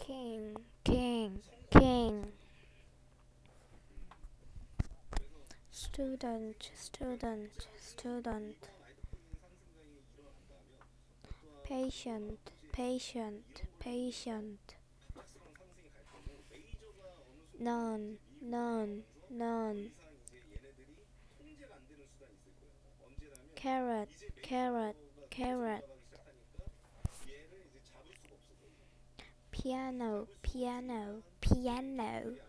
king, king, king. student, student, student. patient, patient, patient. none, none, none. carrot, carrot, carrot. piano, piano, piano.